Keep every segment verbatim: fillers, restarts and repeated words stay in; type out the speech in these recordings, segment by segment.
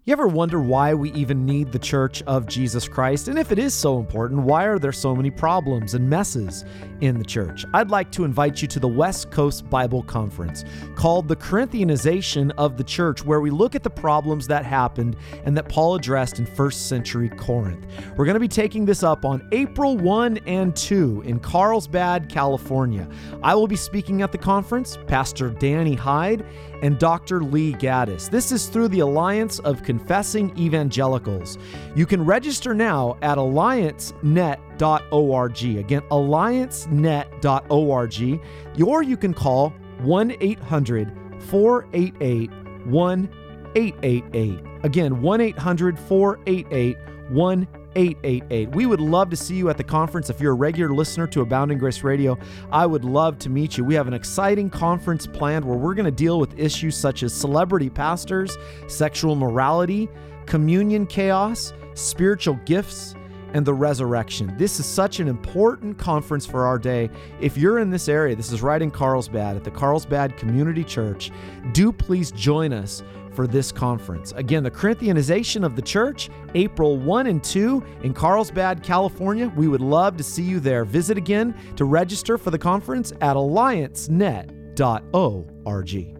You ever wonder why we even need the Church of Jesus Christ? And if it is so important, why are there so many problems and messes in the church? I'd like to invite you to the West Coast Bible Conference called The Corinthianization of the Church, where we look at the problems that happened and that Paul addressed in first century Corinth. We're going to be taking this up on April first and second in Carlsbad, California. I will be speaking at the conference, Pastor Danny Hyde and Doctor Lee Gaddis. This is through the Alliance of Confessing Evangelicals. You can register now at alliance net dot org. Again, alliance net dot org. Or you can call one eight hundred four eight eight one eight eight eight. Again, one eight hundred four eight eight one eight eight eight. We would love to see you at the conference. If you're a regular listener to Abounding Grace Radio, I would love to meet you. We have an exciting conference planned where we're going to deal with issues such as celebrity pastors, sexual morality, communion chaos, spiritual gifts, and the resurrection. This is such an important conference for our day. If you're in this area, this is right in Carlsbad at the Carlsbad Community Church, do please join us for this conference. Again, the Corinthianization of the Church, April first and second in Carlsbad, California. We would love to see you there. Visit again to register for the conference at alliance net dot org.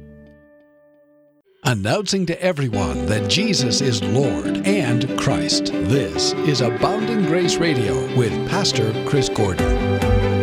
Announcing to everyone that Jesus is Lord and Christ. This is Abounding Grace Radio with Pastor Chris Gordon.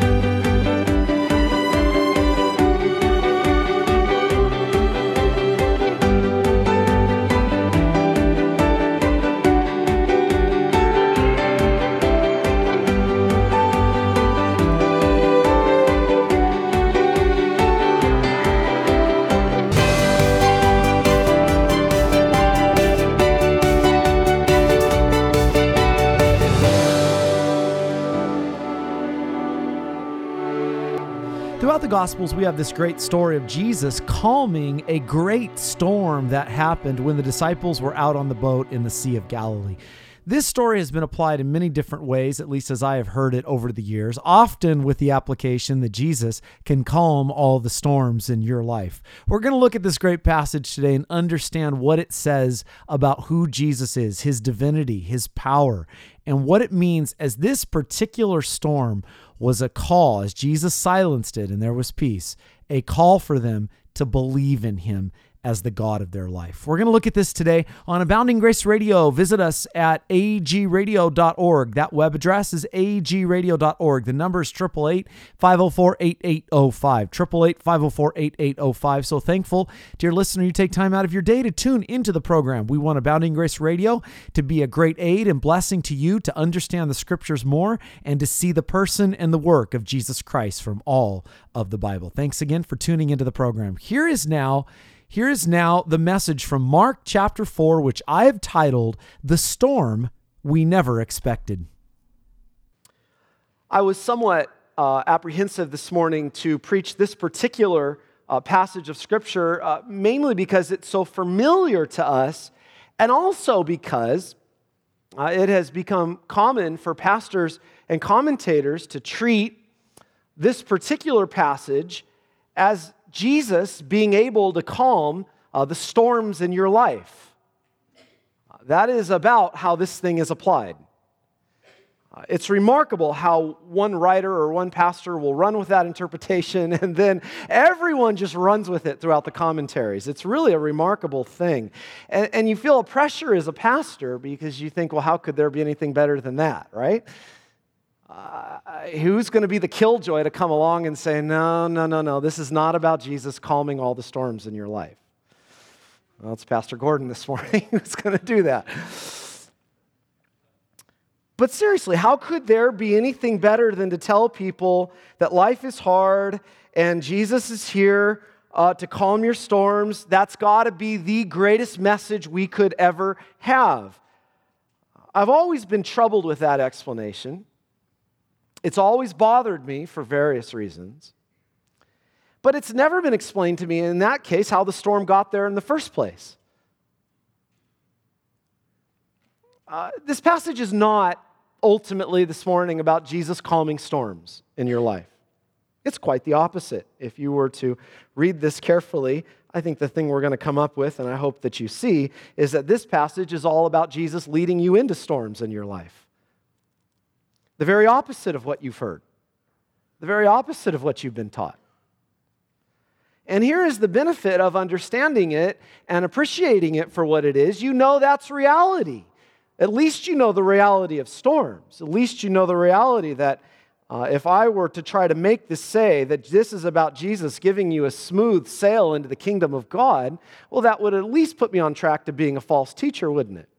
Throughout the Gospels, we have this great story of Jesus calming a great storm that happened when the disciples were out on the boat in the Sea of Galilee. This story has been applied in many different ways, at least as I have heard it over the years, often with the application that Jesus can calm all the storms in your life. We're going to look at this great passage today and understand what it says about who Jesus is, his divinity, his power, and what it means as this particular storm was a call, as Jesus silenced it and there was peace, a call for them to believe in him as the God of their life. We're going to look at this today on Abounding Grace Radio. Visit us at a g radio dot org. That web address is a g radio dot org. The number is eight eight eight, five oh four, eight eight oh five. eight eight eight, five oh four, eight eight oh five. So thankful, dear listener, you take time out of your day to tune into the program. We want Abounding Grace Radio to be a great aid and blessing to you to understand the scriptures more and to see the person and the work of Jesus Christ from all of the Bible. Thanks again for tuning into the program. Here is now Here is now the message from Mark chapter four, which I have titled, The Storm We Never Expected. I was somewhat uh, apprehensive this morning to preach this particular uh, passage of Scripture, uh, mainly because it's so familiar to us, and also because uh, it has become common for pastors and commentators to treat this particular passage as Jesus being able to calm uh, the storms in your life. Uh, that is about how this thing is applied. Uh, it's remarkable how one writer or one pastor will run with that interpretation and then everyone just runs with it throughout the commentaries. It's really a remarkable thing. And, and you feel a pressure as a pastor because you think, well, how could there be anything better than that, right? Uh, who's going to be the killjoy to come along and say, no, no, no, no, this is not about Jesus calming all the storms in your life? Well, it's Pastor Gordon this morning who's going to do that. But seriously, how could there be anything better than to tell people that life is hard and Jesus is here uh, to calm your storms? That's got to be the greatest message we could ever have. I've always been troubled with that explanation. It's always bothered me for various reasons. But it's never been explained to me in that case how the storm got there in the first place. Uh, this passage is not ultimately this morning about Jesus calming storms in your life. It's quite the opposite. If you were to read this carefully, I think the thing we're going to come up with, and I hope that you see, is that this passage is all about Jesus leading you into storms in your life. The very opposite of what you've heard. The very opposite of what you've been taught. And here is the benefit of understanding it and appreciating it for what it is. You know that's reality. At least you know the reality of storms. At least you know the reality that Uh, if I were to try to make this say that this is about Jesus giving you a smooth sail into the kingdom of God, well, that would at least put me on track to being a false teacher, wouldn't it?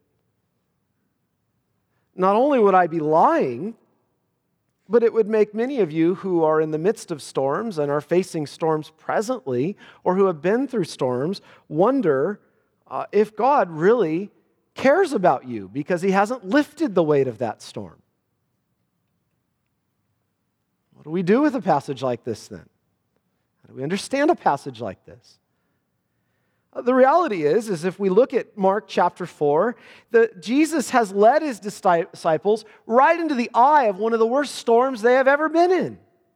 Not only would I be lying, but it would make many of you who are in the midst of storms and are facing storms presently, or who have been through storms, wonder uh, if God really cares about you because He hasn't lifted the weight of that storm. What do we do with a passage like this then? How do we understand a passage like this? The reality is, is if we look at Mark chapter four, that Jesus has led His disciples right into the eye of one of the worst storms they have ever been in.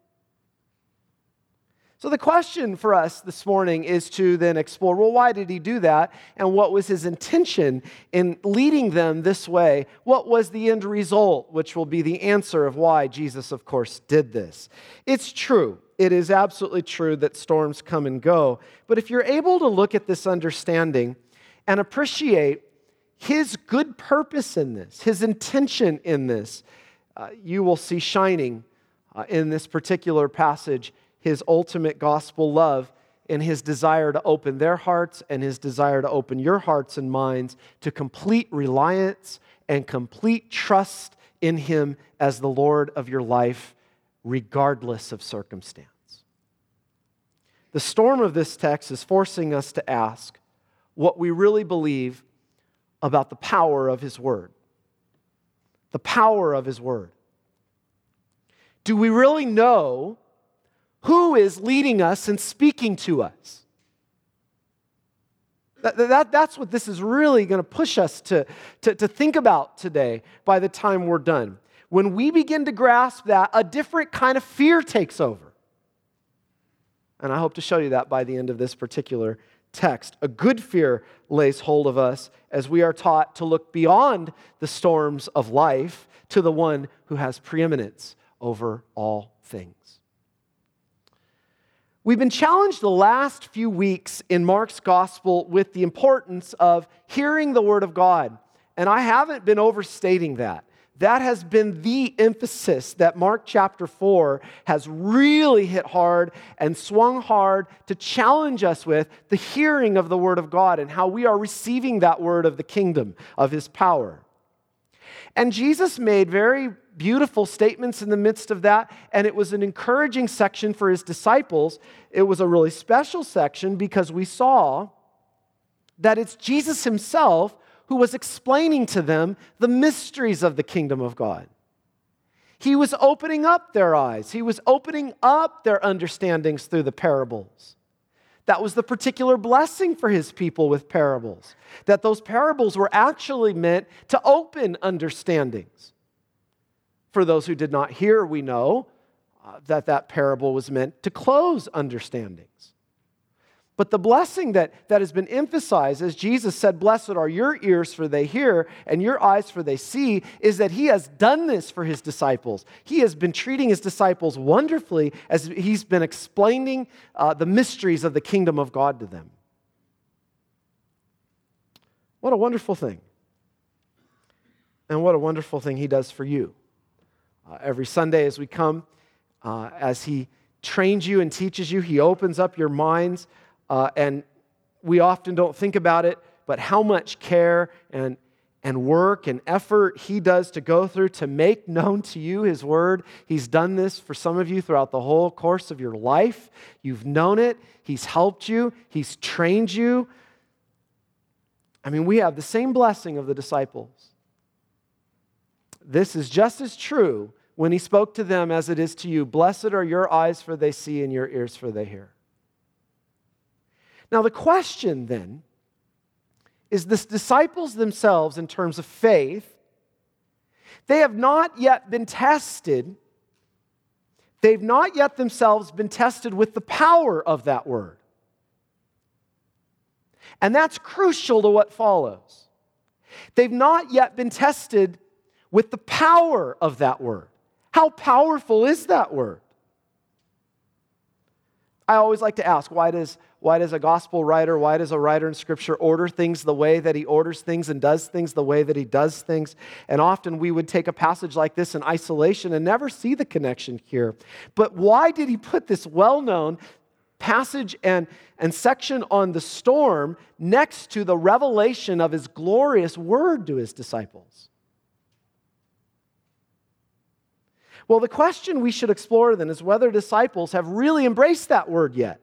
So the question for us this morning is to then explore, well, why did He do that? And what was His intention in leading them this way? What was the end result, which will be the answer of why Jesus, of course, did this? It's true. It is absolutely true that storms come and go. But if you're able to look at this understanding and appreciate His good purpose in this, His intention in this, uh, you will see shining uh, in this particular passage His ultimate gospel love and His desire to open their hearts and His desire to open your hearts and minds to complete reliance and complete trust in Him as the Lord of your life, regardless of circumstance. The storm of this text is forcing us to ask what we really believe about the power of His Word. The power of His Word. Do we really know who is leading us and speaking to us? That, that, that's what this is really going to push us to, to, to think about today by the time we're done. When we begin to grasp that, a different kind of fear takes over. And I hope to show you that by the end of this particular text. A good fear lays hold of us as we are taught to look beyond the storms of life to the one who has preeminence over all things. We've been challenged the last few weeks in Mark's gospel with the importance of hearing the Word of God. And I haven't been overstating that. That has been the emphasis that Mark chapter four has really hit hard and swung hard to challenge us with, the hearing of the Word of God and how we are receiving that word of the kingdom, of His power. And Jesus made very beautiful statements in the midst of that, and it was an encouraging section for His disciples. It was a really special section because we saw that it's Jesus Himself who was explaining to them the mysteries of the kingdom of God. He was opening up their eyes. He was opening up their understandings through the parables. That was the particular blessing for His people with parables, that those parables were actually meant to open understandings. For those who did not hear, we know uh, that that parable was meant to close understandings. But the blessing that, that has been emphasized, as Jesus said, "Blessed are your ears, for they hear, and your eyes, for they see," is that He has done this for His disciples. He has been treating His disciples wonderfully as He's been explaining uh, the mysteries of the kingdom of God to them. What a wonderful thing. And what a wonderful thing He does for you. Uh, every Sunday as we come, uh, as He trains you and teaches you, He opens up your minds, uh, and we often don't think about it, but how much care and, and work and effort He does to go through to make known to you His Word. He's done this for some of you throughout the whole course of your life. You've known it. He's helped you. He's trained you. I mean, we have the same blessing of the disciples. This is just as true when He spoke to them as it is to you. "Blessed are your eyes, for they see, and your ears, for they hear." Now the question then is, the disciples themselves, in terms of faith, they have not yet been tested. they've not yet themselves been tested with the power of that word. And that's crucial to what follows. They've not yet been tested with the power of that word. How powerful is that word? I always like to ask, why does, why does a gospel writer, why does a writer in Scripture order things the way that he orders things and does things the way that he does things? And often we would take a passage like this in isolation and never see the connection here. But why did he put this well-known passage and, and section on the storm next to the revelation of his glorious word to his disciples? Well, the question we should explore then is whether disciples have really embraced that word yet.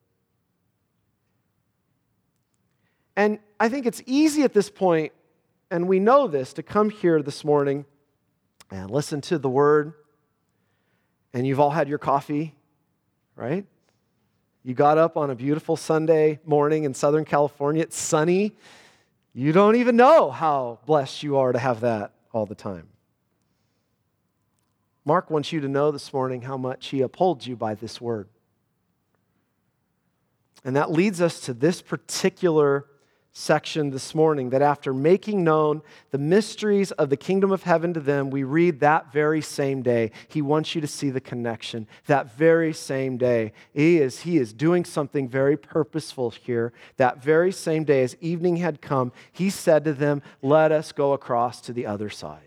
And I think it's easy at this point, and we know this, to come here this morning and listen to the word, and you've all had your coffee, right? You got up on a beautiful Sunday morning in Southern California. It's sunny. You don't even know how blessed you are to have that all the time. Mark wants you to know this morning how much he upholds you by this word. And that leads us to this particular section this morning, that after making known the mysteries of the kingdom of heaven to them, we read that very same day. He wants you to see the connection. That very same day, he is, he is doing something very purposeful here. That very same day, as evening had come, he said to them, "Let us go across to the other side."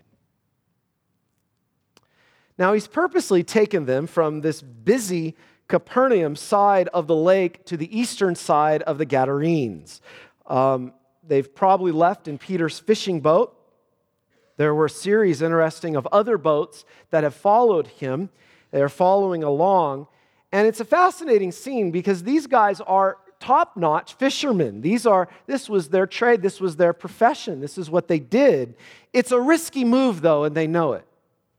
Now, he's purposely taken them from this busy Capernaum side of the lake to the eastern side of the Gadarenes. Um, they've probably left in Peter's fishing boat. There were a series, interesting, of other boats that have followed him. They're following along. And it's a fascinating scene because these guys are top-notch fishermen. These are, this was their trade. This was their profession. This is what they did. It's a risky move, though, and they know it.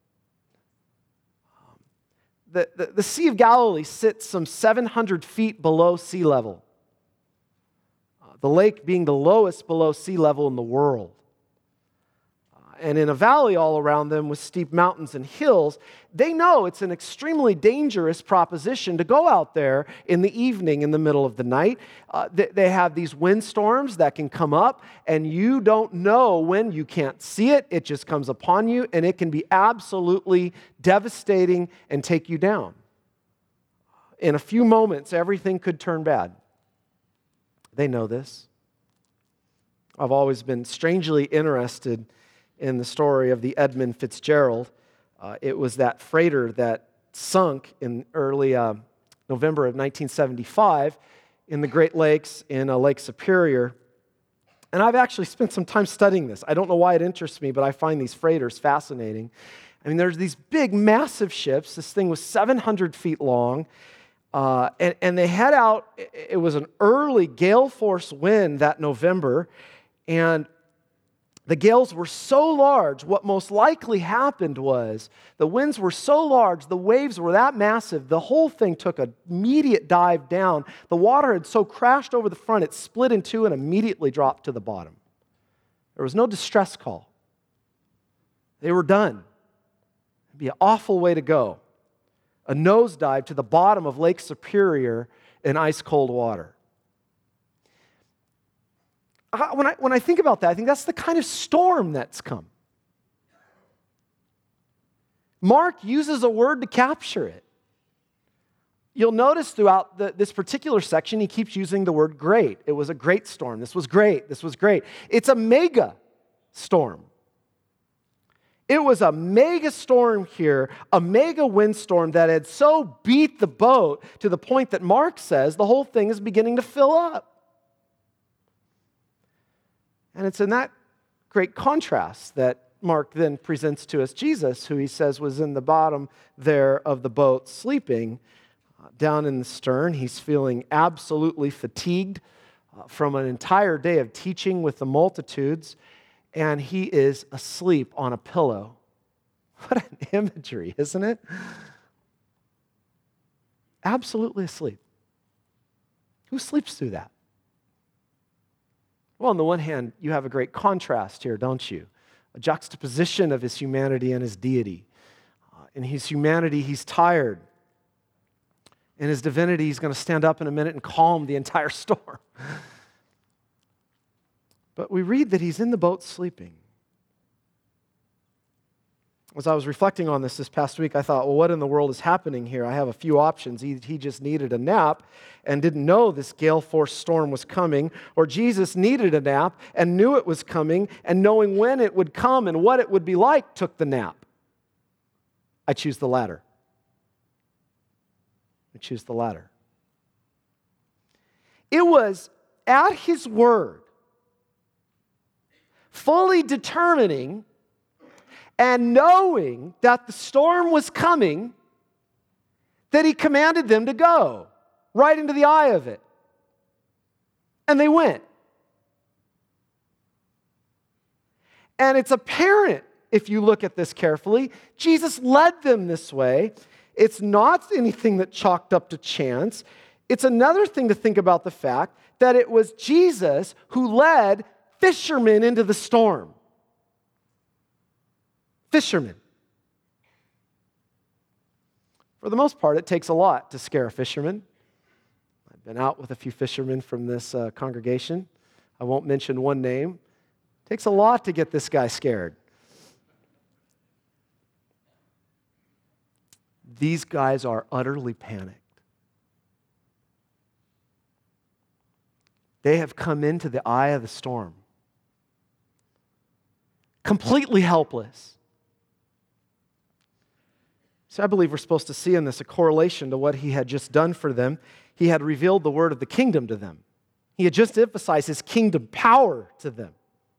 The, the, the Sea of Galilee sits some seven hundred feet below sea level. Uh, the lake being the lowest below sea level in the world. Uh, and in a valley all around them with steep mountains and hills, they know it's an extremely dangerous proposition to go out there in the evening in the middle of the night. Uh, they, they have these windstorms that can come up, and you don't know when. You can't see it. It just comes upon you, and it can be absolutely devastating and take you down. In a few moments, everything could turn bad. They know this. I've always been strangely interested in the story of the Edmund Fitzgerald. Uh, it was that freighter that sunk in early uh, November of nineteen seventy-five in the Great Lakes in uh, Lake Superior. And I've actually spent some time studying this. I don't know why it interests me, but I find these freighters fascinating. I mean, there's these big, massive ships. This thing was seven hundred feet long. Uh, and, and they head out. It was an early gale force wind that November. And the gales were so large, what most likely happened was the winds were so large, the waves were that massive, the whole thing took an immediate dive down. The water had so crashed over the front, it split in two and immediately dropped to the bottom. There was no distress call. They were done. It'd be an awful way to go. A nosedive to the bottom of Lake Superior in ice-cold water. When I, when I think about that, I think that's the kind of storm that's come. Mark uses a word to capture it. You'll notice throughout the, this particular section, he keeps using the word great. It was a great storm. This was great. This was great. It's a mega storm. It was a mega storm here, a mega windstorm that had so beat the boat to the point that Mark says the whole thing is beginning to fill up. And it's in that great contrast that Mark then presents to us Jesus, who he says was in the bottom there of the boat sleeping uh, down in the stern. He's feeling absolutely fatigued uh, from an entire day of teaching with the multitudes, and he is asleep on a pillow. What an imagery, isn't it? Absolutely asleep. Who sleeps through that? Well, on the one hand, you have a great contrast here, don't you? A juxtaposition of his humanity and his deity. Uh, in his humanity, he's tired. In his divinity, he's going to stand up in a minute and calm the entire storm. But we read that he's in the boat sleeping. As I was reflecting on this this past week, I thought, well, what in the world is happening here? I have a few options. He, he just needed a nap and didn't know this gale-force storm was coming, or Jesus needed a nap and knew it was coming, and knowing when it would come and what it would be like, took the nap. I choose the latter. I choose the latter. It was at his word, fully determining and knowing that the storm was coming, that he commanded them to go right into the eye of it. And they went. And it's apparent, if you look at this carefully, Jesus led them this way. It's not anything that chalked up to chance. It's another thing to think about the fact that it was Jesus who led fishermen into the storm. Fishermen. For the most part, it takes a lot to scare a fisherman. I've been out with a few fishermen from this uh, congregation. I won't mention one name. It takes a lot to get this guy scared. These guys are utterly panicked. They have come into the eye of the storm, completely helpless. So I believe we're supposed to see in this a correlation to what he had just done for them. He had revealed the word of the kingdom to them. He had just emphasized his kingdom power to them.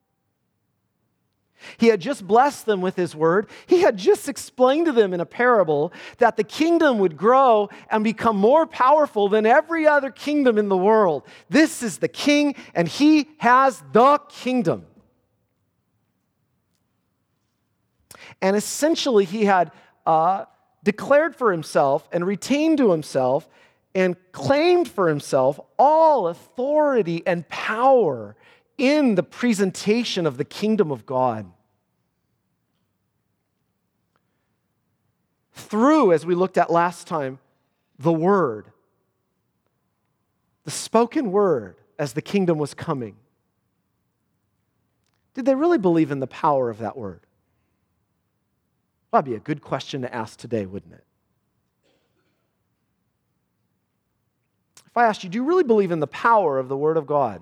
He had just blessed them with his word. He had just explained to them in a parable that the kingdom would grow and become more powerful than every other kingdom in the world. This is the king, and he has the kingdom. And essentially, he had uh, declared for himself and retained to himself and claimed for himself all authority and power in the presentation of the kingdom of God. Through, as we looked at last time, the word, the spoken word as the kingdom was coming. Did they really believe in the power of that word? That'd be a good question to ask today, wouldn't it? If I asked you, do you really believe in the power of the Word of God?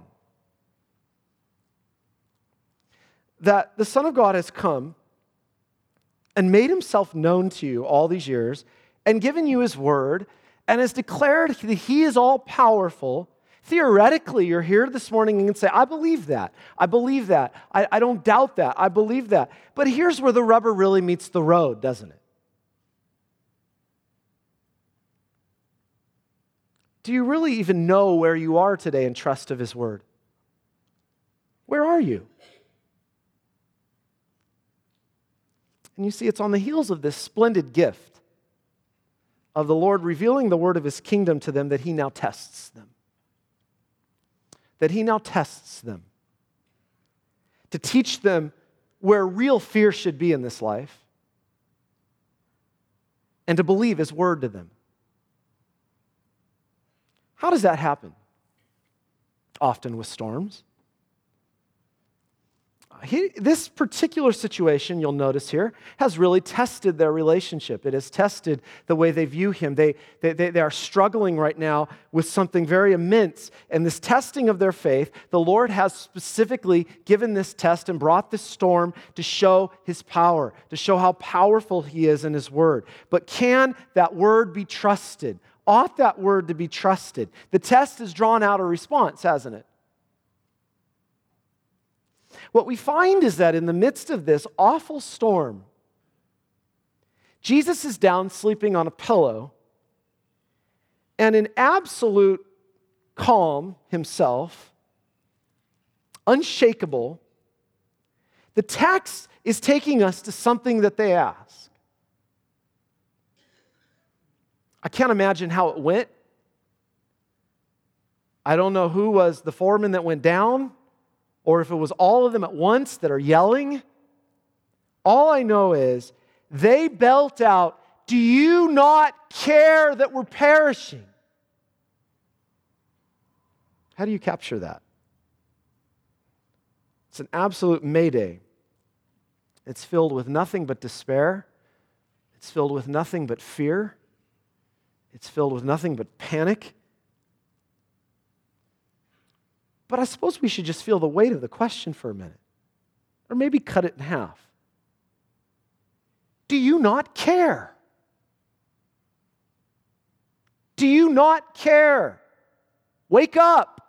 That the Son of God has come and made himself known to you all these years and given you his word and has declared that he is all-powerful. Theoretically, you're here this morning and can say, I believe that. I believe that. I, I don't doubt that. I believe that. But here's where the rubber really meets the road, doesn't it? Do you really even know where you are today in trust of his word? Where are you? And you see, it's on the heels of this splendid gift of the Lord revealing the word of his kingdom to them that he now tests them. That he now tests them to teach them where real fear should be in this life and to believe his word to them. How does that happen? Often with storms. He, this particular situation, you'll notice here, has really tested their relationship. It has tested the way they view him. They, they, they, they are struggling right now with something very immense. And this testing of their faith, the Lord has specifically given this test and brought this storm to show his power, to show how powerful he is in his word. But can that word be trusted? Ought that word to be trusted? The test has drawn out a response, hasn't it? What we find is that in the midst of this awful storm, Jesus is down sleeping on a pillow, and in absolute calm himself, unshakable, the text is taking us to something that they ask. I can't imagine how it went. I don't know who was the foreman that went down, or if it was all of them at once that are yelling. All I know is they belt out Do you not care that we're perishing? How do you capture that? It's an absolute mayday. It's filled with nothing but despair. It's filled with nothing but fear. It's filled with nothing but panic. But I suppose we should just feel the weight of the question for a minute. Or maybe cut it in half. Do you not care? Do you not care? Wake up.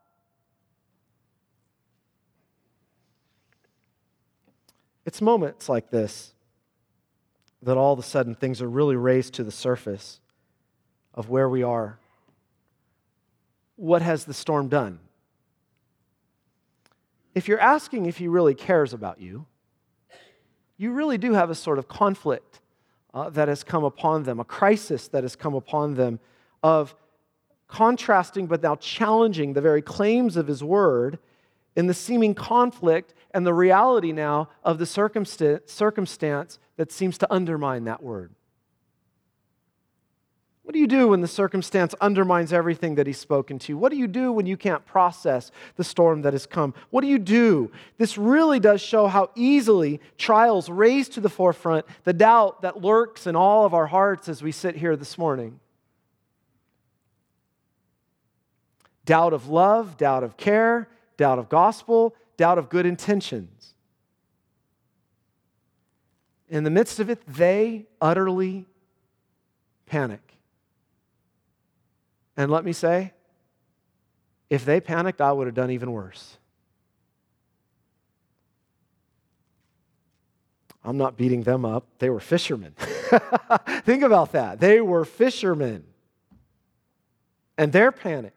It's moments like this that all of a sudden things are really raised to the surface of where we are. What has the storm done? If you're asking if he really cares about you, you really do have a sort of conflict uh, that has come upon them, a crisis that has come upon them of contrasting but now challenging the very claims of his word in the seeming conflict and the reality now of the circumstance, circumstance that seems to undermine that word. What do you do when the circumstance undermines everything that he's spoken to you? What do you do when you can't process the storm that has come? What do you do? This really does show how easily trials raise to the forefront the doubt that lurks in all of our hearts as we sit here this morning. Doubt of love, doubt of care, doubt of gospel, doubt of good intentions. In the midst of it, they utterly panic. And let me say, if they panicked, I would have done even worse. I'm not beating them up. They were fishermen. Think about that. They were fishermen. And they're panicked.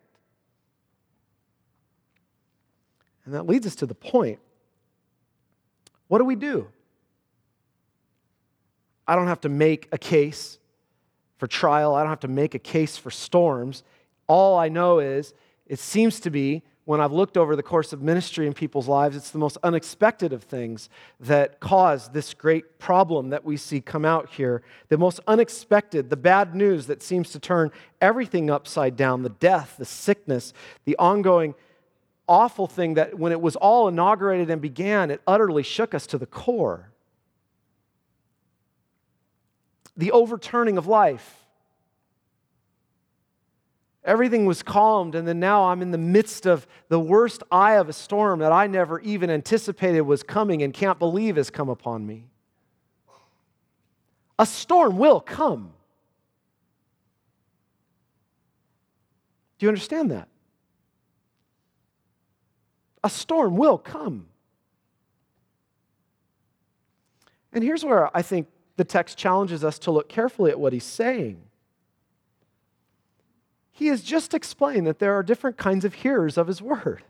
And that leads us to the point. What do we do? I don't have to make a case for trial. I don't have to make a case for storms. All I know is, it seems to be, when I've looked over the course of ministry in people's lives, it's the most unexpected of things that cause this great problem that we see come out here. The most unexpected, the bad news that seems to turn everything upside down, the death, the sickness, the ongoing awful thing that when it was all inaugurated and began, it utterly shook us to the core. The overturning of life. Everything was calmed, and then now I'm in the midst of the worst eye of a storm that I never even anticipated was coming and can't believe has come upon me. A storm will come. Do you understand that? A storm will come. And here's where I think the text challenges us to look carefully at what he's saying. He has just explained that there are different kinds of hearers of his word.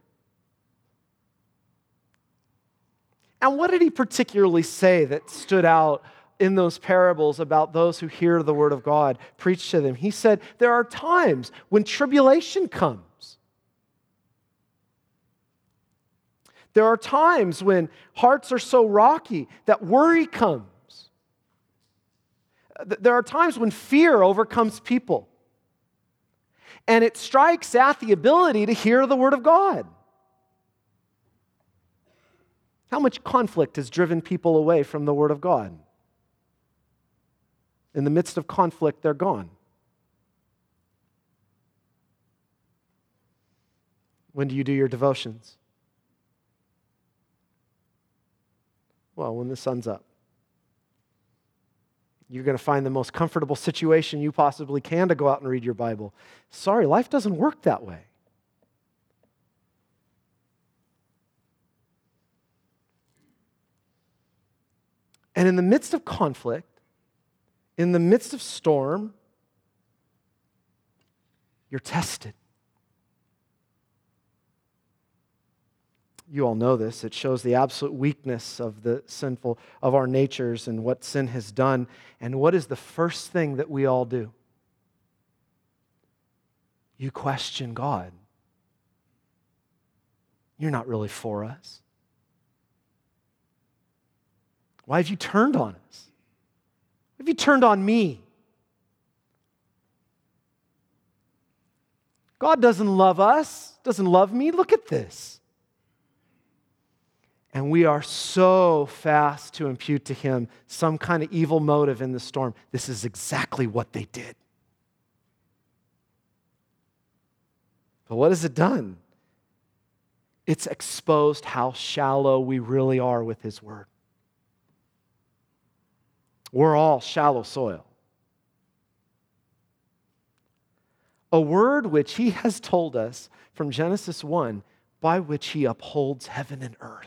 And what did he particularly say that stood out in those parables about those who hear the word of God preached to them? He said, there are times when tribulation comes. There are times when hearts are so rocky that worry comes. There are times when fear overcomes people. And it strikes at the ability to hear the word of God. How much conflict has driven people away from the word of God? In the midst of conflict, they're gone. When do you do your devotions? Well, when the sun's up. You're going to find the most comfortable situation you possibly can to go out and read your Bible. Sorry, life doesn't work that way. And in the midst of conflict, in the midst of storm, you're tested. You all know this. It shows the absolute weakness of the sinful, of our natures and what sin has done. And what is the first thing that we all do? You question God. You're not really for us. Why have you turned on us? Have you turned on me? God doesn't love us, doesn't love me. Look at this. And we are so fast to impute to him some kind of evil motive in the storm. This is exactly what they did. But what has it done? It's exposed how shallow we really are with his word. We're all shallow soil. A word which he has told us from Genesis one, by which he upholds heaven and earth.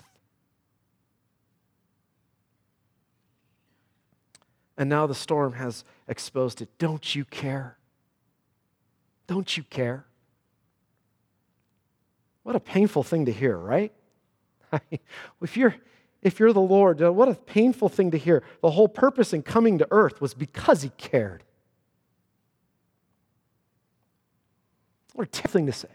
And now the storm has exposed it. Don't you care? Don't you care? What a painful thing to hear, right? If you're, if you're the Lord, what a painful thing to hear. The whole purpose in coming to earth was because he cared. What a terrible thing to say.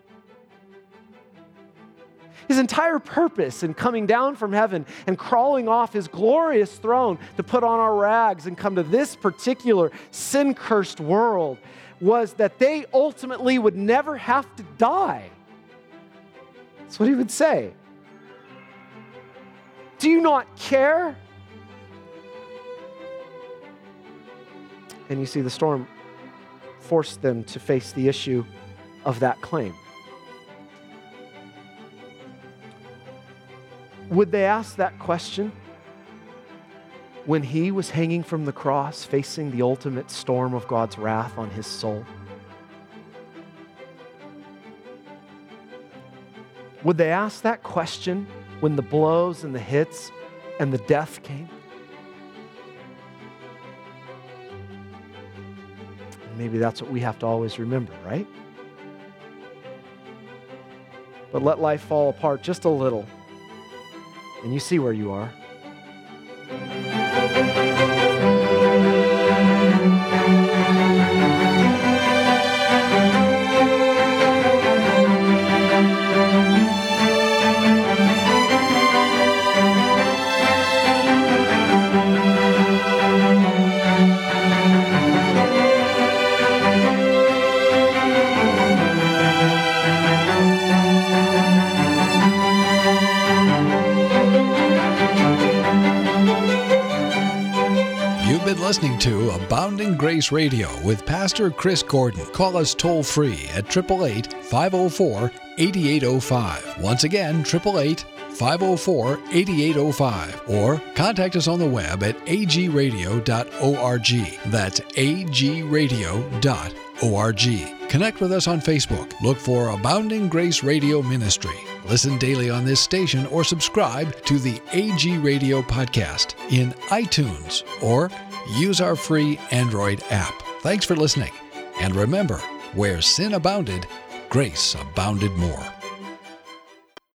His entire purpose in coming down from heaven and crawling off his glorious throne to put on our rags and come to this particular sin-cursed world was that they ultimately would never have to die. That's what he would say. Do you not care? And you see, the storm forced them to face the issue of that claim. Would they ask that question when he was hanging from the cross, facing the ultimate storm of God's wrath on his soul? Would they ask that question when the blows and the hits and the death came? Maybe that's what we have to always remember, right? But let life fall apart just a little, and you see where you are. Listening to Abounding Grace Radio with Pastor Chris Gordon. Call us toll free at eight eight eight, five oh four, eight eight oh five. Once again, eight eight eight, five oh four, eight eight oh five. Or contact us on the web at a g radio dot org. That's a g radio dot org. Connect with us on Facebook. Look for Abounding Grace Radio Ministry. Listen daily on this station or subscribe to the A G Radio podcast in iTunes or use our free Android app. Thanks for listening. And remember, where sin abounded, grace abounded more.